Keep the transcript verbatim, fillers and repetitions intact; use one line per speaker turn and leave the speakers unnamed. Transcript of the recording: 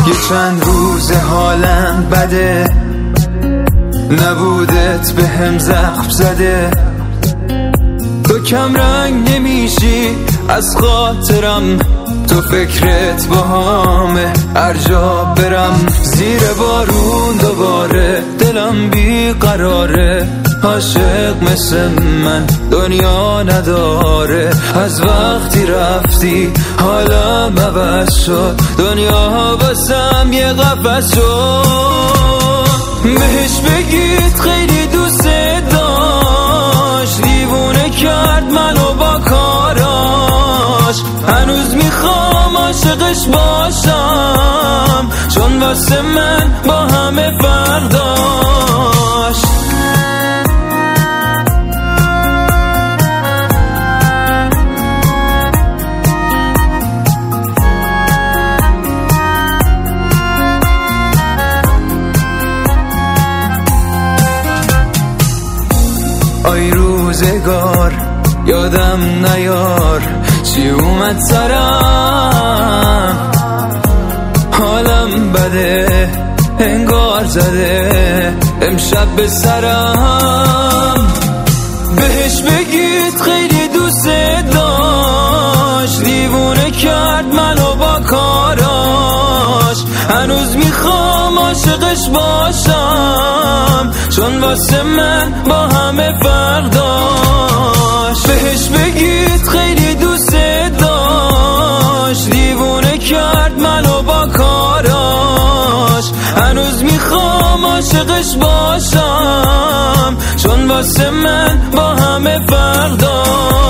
یه چند روز حالم بده، نبودت به هم زخم زده. تو کم رنگ نمیشی از خاطرم، تو فکرت با همه هر جا برم. زیر بارون دوباره دلم بیقراره، عاشق مثل من دنیا نداره. از وقتی رفتی حالم عوض شد، دنیا واسم یه قفس شد. بهش بگید خیلی دوست داشت، دیوونه کرد منو با کاراش. هنوز میخوام عاشقش باشم، چون واسه من با همه فرق داشت. آی روزگار یادم نیار چی اومد سرم، حالم بده انگار زده امشب به سرم. بهش بگید خیلی دوست داشت، دیوونه کرد منو با کاراش. هنوز میخوام عاشقش باشم، چون واسه من با همه فرق داشت. بهش بگید خیلی دوست داشت، دیوونه کرد منو با کاراش. هنوز میخوام عاشقش باشم، چون واسه من با همه فرق داشت.